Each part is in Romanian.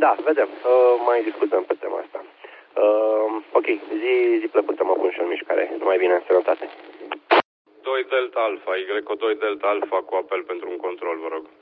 Da, vedem. Mai discutăm pe tema asta. Ok, zi plăcută, mă pun și în mișcare. Numai bine, sănătate. 2 Delta Alpha, Y2 Delta Alpha cu apel pentru un control, vă rog.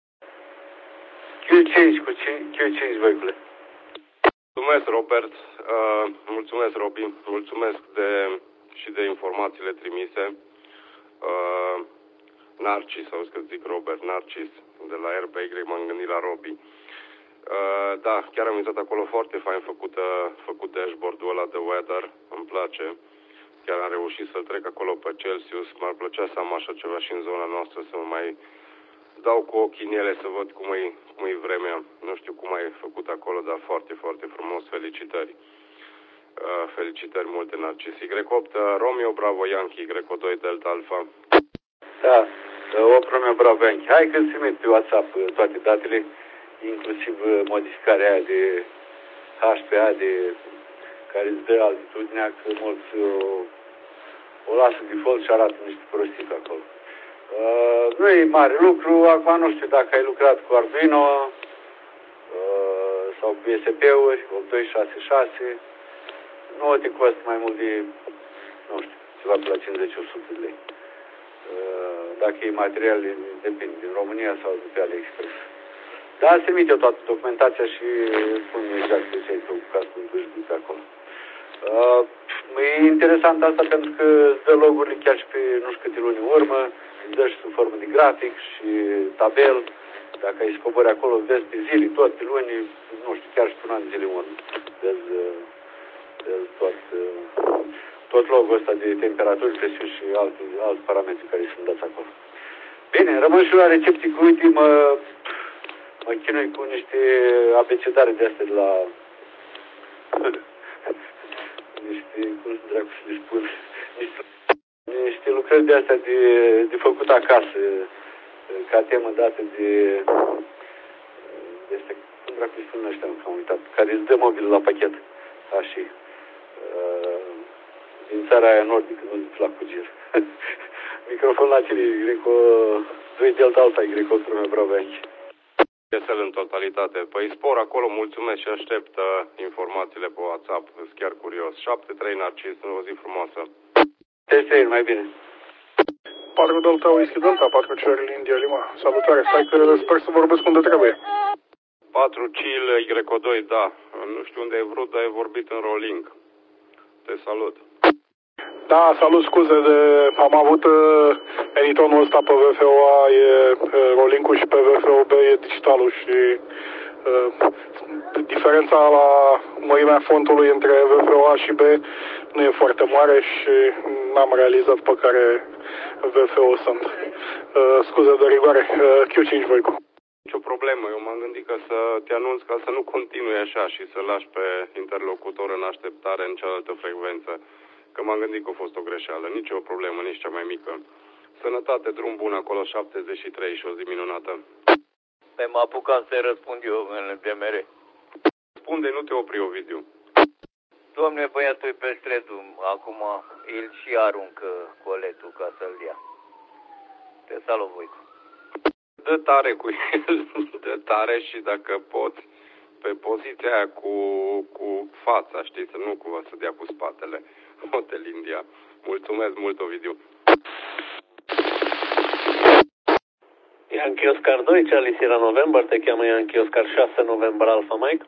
Q5 cu Q5, băicule. Mulțumesc, Robert. Mulțumesc, Robi. Mulțumesc și de informațiile trimise. Narcis, auzi că zic Robert, Narcis, de la RBY, m-am gândit la Robi. Da, chiar am uitat acolo, foarte fain făcut dashboard-ul ăla de weather, îmi place. Chiar am reușit să trec acolo pe Celsius, m-ar plăcea să am așa ceva și în zona noastră, să mă mai dau cu ochii în ele să văd cum e vremea. Nu știu cum ai făcut acolo, dar foarte, foarte frumos, felicitări. Felicitări multe, Narcis. Y8, Romeo Bravo Yankee, Y2 Delta Alpha. Da, 8 Romeo Bravo Yankee. Hai că îți trimit pe WhatsApp toate datele, inclusiv modificarea aia de HPA, care îți dă altitudinea, că mulți o lasă default și arată niște prostii pe acolo. Nu e mare lucru, acum nu știu dacă ai lucrat cu Arduino sau cu ESP-uri, 8266, nu te costă mai mult de, nu știu, ceva pe la 50-100 de lei. Dacă e material, depinde, din România sau de pe AliExpress. Dar se emite toată documentația și spun exact ce ai făcut cu vârștii pe acolo. E interesant asta pentru că îți dă logurile chiar și pe nu știu câte luni în urmă, îți dă și sub formă de grafic și tabel. Dacă ai scobori acolo, vezi pe zile, tot pe luni, nu știu, chiar și pe un an de zile în urmă. Vezi tot logul ăsta de temperaturi, presiuni și alți parametri care sunt dați acolo. Bine, rămân și la recepții, că uite, mă chinui cu niște abecedare de astea de la niște, cum dracu să le spun, niște lucrări de astea de făcut acasă, ca temă dată de astea, cum dracu le spun ăștia, că am uitat, care îți dă mobil la pachet, așa, din țara aia nordică, nu de la Cugir. Microfon la cele, Y2 Delta Alpha, Y8 Romeo Bravo Yankee. DSL în totalitate. Păi spor acolo, mulțumesc și aștept informațiile pe WhatsApp, sunt chiar curios. 7-3 Narcis, o zi frumoasă. 3 mai bine. 4 Delta Whisky Delta, 4 Charlie India Lima. Salutare, stai că sper să vorbesc unde trebuie. 4 Chill Y2, da. Nu știu unde ai vrut, dar ai vorbit în rolling. Te salut. Da, salut, scuze, am avut editonul ăsta pe VFOA, e rolling-ul și pe VFOB e digitalul și diferența la mărimea fontului între VFOA și B nu e foarte mare și n-am realizat pe care VFO sunt. Scuze de rigoare, Q5 Voicu. Nicio problemă, eu m-am gândit că să te anunț ca să nu continui așa și să lași pe interlocutor în așteptare în cealaltă frecvență. Că m-am gândit că a fost o greșeală, nici o problemă, nici cea mai mică. Sănătate, drum bun acolo, 73 și o zi minunată. Păi mă apucam să-i răspund eu în BMR. Răspunde, nu te opri, Ovidiu. Domne, băiatul e pe stredul, acum îl și aruncă coletul ca să-l ia. Te salut, Voicu. Dă tare cu el, dă tare și dacă poți, pe poziția aia cu fața, știi, să nu cumva să dea cu spatele. Hotel India. Mulțumesc mult, Ovidiu. Yankee Oscar 2, Charlie Sierra November, te cheamă Yankee Oscar 6 November Alpha Mike.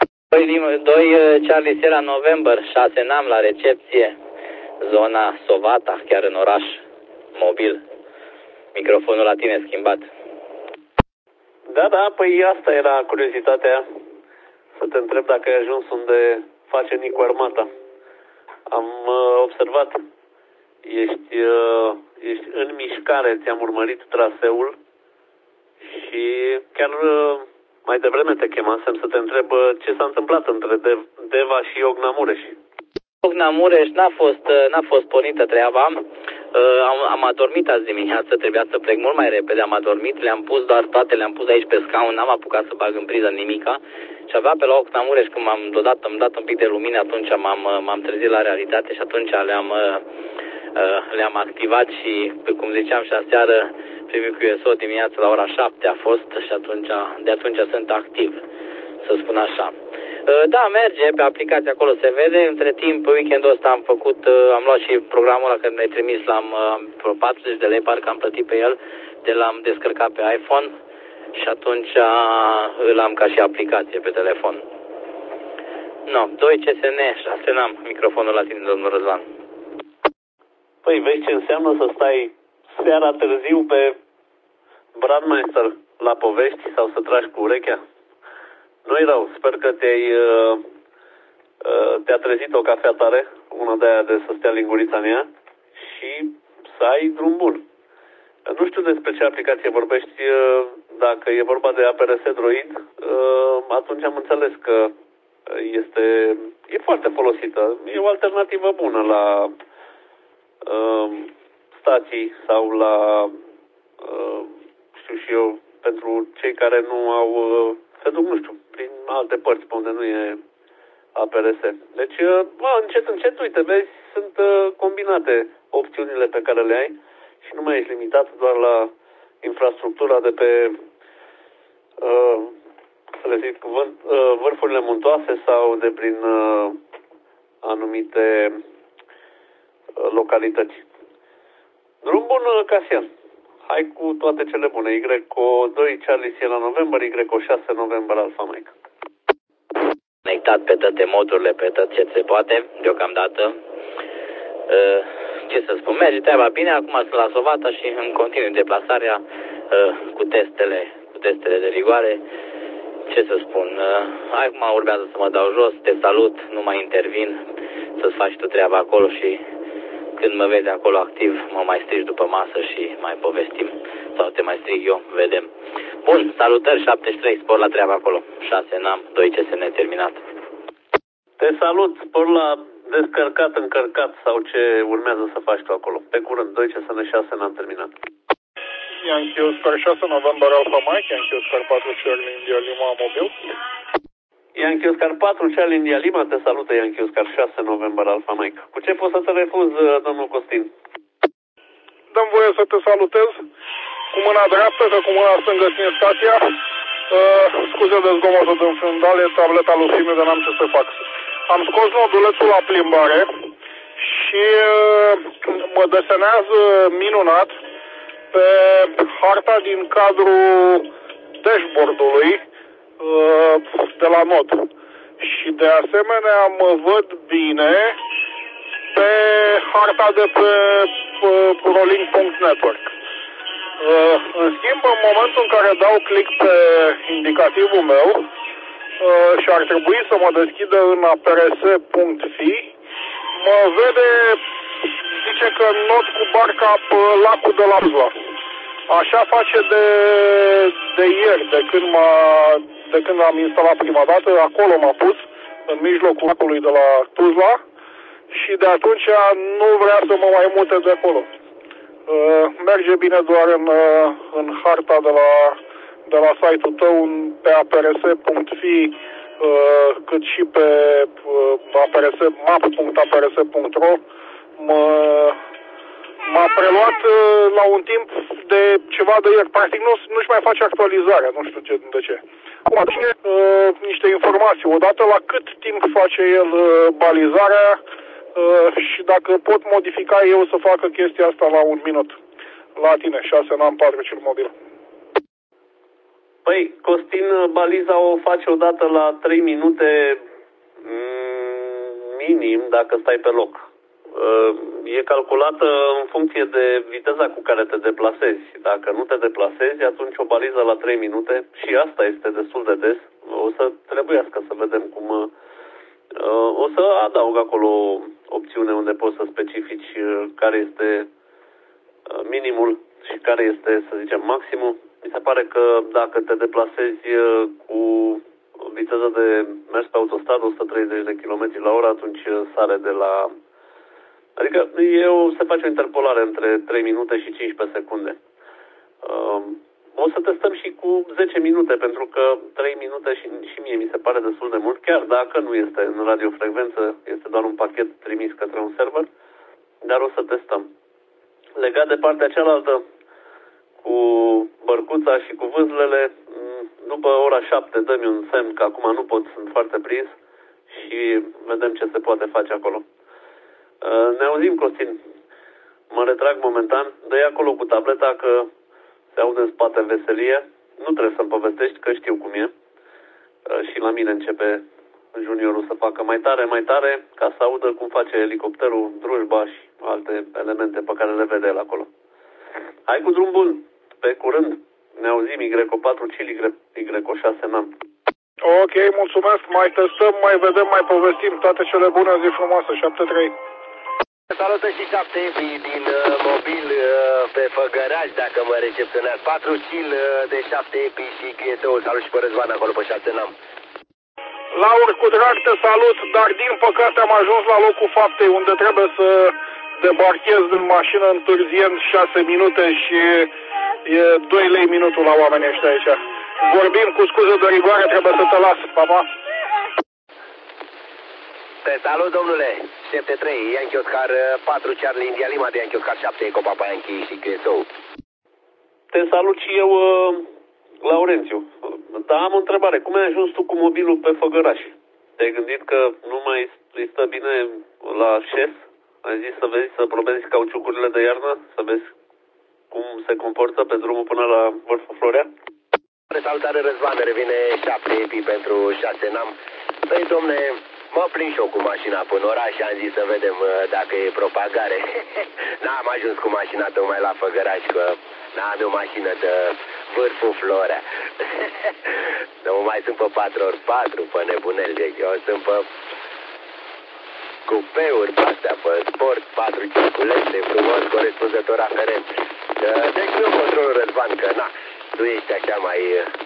2 Charlie Sierra November, 6 Nam la recepție, zona Sovata, chiar în oraș, mobil. Microfonul la tine schimbat. Da, păi asta era curiozitatea, să te întreb dacă ai ajuns unde face Nicu armata. Am observat, ești în mișcare, ți-am urmărit traseul și chiar mai devreme te chemasem să te întreb ce s-a întâmplat între Deva și Ogna Mureș. Ogna Mureș n-a fost pornită treaba. Am adormit azi dimineață, trebuia să plec mult mai repede, am adormit, le-am pus doar toate, le-am pus aici pe scaun, n-am apucat să bag în priză nimica și avea pe la Ogna Mureș, când m-am dat un pic de lumină, atunci m-am trezit la realitate și atunci le-am activat și, cum ziceam și aseară, primul QSO dimineața la ora 7 a fost și de atunci sunt activ. Să spun așa. Da, merge, pe aplicație acolo se vede. Între timp, weekendul ăsta am luat și programul ăla care mi-ai trimis, l-am 40 de lei, parcă am plătit pe el, l-am descărcat pe iPhone și atunci îl am ca și aplicație pe telefon. No, 2 CSN, 6 n-am. Microfonul la tine, domnul Răzvan. Păi vezi ce înseamnă să stai seara târziu pe Brandmeister la povești sau să tragi cu urechea? Nu-i rău, sper că te-a trezit o cafea tare, una de aia de să stea lingurița în ea și să ai drum bun. Nu știu despre ce aplicație vorbești, dacă e vorba de APRS Droid, atunci am înțeles că e foarte folosită, e o alternativă bună la stații sau la, știu și eu, pentru cei care nu au, se duc, nu știu, prin alte părți pe unde nu e APRS. Deci, încet, uite, vezi, sunt combinate opțiunile pe care le ai și nu mai ești limitat doar la infrastructura de pe, să le zic, vârfurile muntoase sau de prin anumite localități. Drum bun, Casian. Hai cu toate cele bune. Y2 Charlie Sierra November, Y6 November Alpha Mike. Conectat pe toate modurile, pe tot ce se poate, deocamdată. Ce să spun, merge treaba bine, acum sunt la Sovata și îmi continui deplasarea cu testele de rigoare. Ce să spun, acum urmează să mă dau jos, te salut, nu mai intervin, să-ți faci tu treaba acolo și când mă vezi acolo activ, mă mai strigi după masă și mai povestim. Sau te mai strig eu, vedem. Bun, salutări, 73, spor la treaba acolo. 6 n-am, 2 CSN terminat. Te salut, spor la descărcat, încărcat sau ce urmează să faci tu acolo. Pe curând, 2 CSN 6 n-am terminat. Yankee Oscar 6 November Alpha Mike, Yankee Oscar 4 Charlie India Lima mobil. Yankee Oscar 4 Charlie India Lima, te salută Yankee Oscar 6 November Alpha Mike. Cu ce pot să te refuz, domnul Costin? Dăm voie să te salutez cu mâna dreaptă, că cu mâna stângă ține stația. Scuze de zgomotul din fundale, tableta lui Simiu, de n-am ce să fac. Am scos nodulețul la plimbare și mă desenează minunat pe harta din cadrul dashboard-ului de la nod. Și de asemenea mă văd bine pe harta de pe rolling.network. În schimb, în momentul în care dau click pe indicativul meu și ar trebui să mă deschidă în aprs.fi, mă vede, zice că not cu barca pe lacul de la Tuzla. Așa face de ieri, de când am instalat prima dată, acolo m-a pus, în mijlocul lacului de la Tuzla, și de atunci nu vrea să mă mai mute de acolo. Merge bine doar în harta de la site-ul tău, pe aprs.fi, cât și pe map.aprs.ro. M-a preluat la un timp de ceva de ieri. Practic nu-și mai face actualizarea, nu știu de ce. Acum, niște informații. Odată la cât timp face el balizarea și dacă pot modifica eu să facă chestia asta la 1 minut. La tine, 6 n-am 4 cel mobil. Păi, Costin, baliza o face odată la 3 minute minim dacă stai pe loc. E calculată în funcție de viteza cu care te deplasezi. Dacă nu te deplasezi, atunci o baliză la 3 minute și asta este destul de des. O să trebuiască să vedem cum... O să adaug acolo o opțiune unde poți să specifici care este minimul și care este, să zicem, maximul. Mi se pare că dacă te deplasezi cu viteză de mers pe autostradă 130 de km la oră, atunci sare de la... Adică se face o interpolare între 3 minute și 15 secunde. O să testăm și cu 10 minute, pentru că 3 minute și mie mi se pare destul de mult, chiar dacă nu este în radiofrecvență, este doar un pachet trimis către un server, dar o să testăm. Legat de partea cealaltă, cu bărcuța și cu vâzlele, după ora 7 dă-mi un semn că acum nu pot, sunt foarte prins și vedem ce se poate face acolo. Ne auzim, Costin. Mă retrag momentan. Dă-i acolo cu tableta că se aude în spate veselie. Nu trebuie să-mi povestești că știu cum e. Și la mine începe juniorul să facă mai tare, ca să audă cum face elicopterul, drujba și alte elemente pe care le vede el acolo. Hai cu drum bun. Pe curând. Ne auzim. Y4 Chili, Y6 NAM. Ok, mulțumesc. Mai testăm, mai vedem, mai povestim. Toate cele bune, zi frumoasă. 7-3. Salută și 7 din mobil pe Făgăraș, dacă mă recepționează. 4 Chil de 7 epi și Crietou. Salut și pe Răzvan acolo pe 6 NAM. Laur, cu drag te salut, dar din păcate am ajuns la locul faptei unde trebuie să debarchez din mașină întârziind 6 minute și e 2 lei minutul la oamenii ăștia aici. Vorbim cu scuze de rigoare, trebuie să te las. Pa, pa. Te salut, domnule. 7-3, Yankee Oscar 4 Charlie India Lima de Yankee Oscar 7 Eco Papa Yankee și Crietou. Te salut și eu, Laurențiu. Dar am o întrebare. Cum ai ajuns tu cu mobilul pe Făgăraș? Te-ai gândit că nu mai îi stă bine la șes? Ai zis să vezi, să probezi cauciucurile de iarnă? Să vezi cum se comportă pe drumul până la vârful Florea? Salutare, Răzvan, revine 7 epi pentru 6 NAM. Păi, domne, mă plin și eu cu mașina până oraș și am zis să vedem dacă e propagare. N-am ajuns cu mașina tocmai la Făgăraș, că n-am eu mașină de vârful Florea. Nu mai sunt pe 4x4, pe nebuneli. Eu sunt pe cupeuri, pe astea, pe sport, 4 circulente, frumos, corespunzător aferent. Deci nu controlul, Răzvan, că na, tu ești așa mai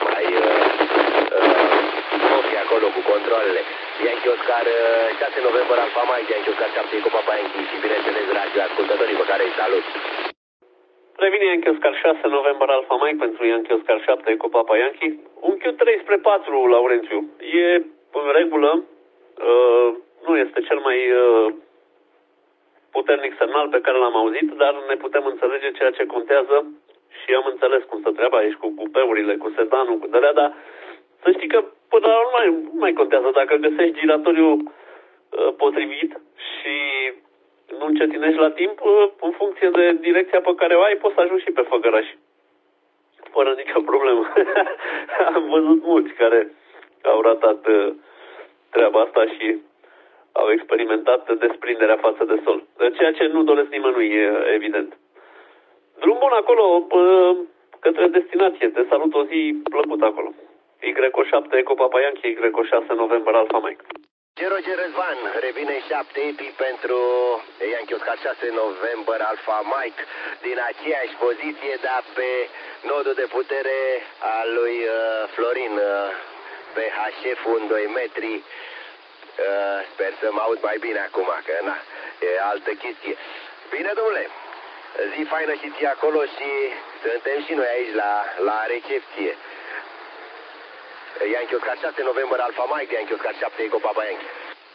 ochi acolo cu controlele. Yankee Oscar 6 November Alfa Mike, Yankee Oscar 7 Eco Papa Yankee și bineînțeles radio ascultătorii pe care îi salut. Revine Yankee Oscar 6 November Alfa Mike pentru Yankee Oscar 7 Eco Papa Yankee. Un Q3 spre 4, Laurențiu. E în regulă, nu este cel mai puternic semnal pe care l-am auzit, dar ne putem înțelege ceea ce contează și am înțeles cum stă treaba aici cu cupeurile, cu sedanul, cu dălea, dar să știi că până la urmă nu mai contează. Dacă găsești giratoriul potrivit și nu încetinești la timp, în funcție de direcția pe care o ai, poți să ajungi și pe Făgăraș. Fără nicio problemă. Am văzut mulți care au ratat treaba asta și au experimentat desprinderea față de sol. Ceea ce nu doresc nimănui, evident. Drum bun acolo, către destinație. Te salut, o zi plăcută acolo. Y7 Eco Papa Yankee, Y6 November Alfa Mike. Roger Răzvan, revine 7 epi pentru Yankee Oscar 6 November Alfa Mike din aceeași poziție, dar pe nodul de putere al lui Florin, pe HF-ul în 2 metri. Sper să mă aud mai bine acum, că na, e altă chestie. Bine, domnule, zi faină și ție acolo și suntem și noi aici la recepție. Yankee Oscar 6 November Alfa Mike, Yankee Oscar 7 Eco Papa Yankee.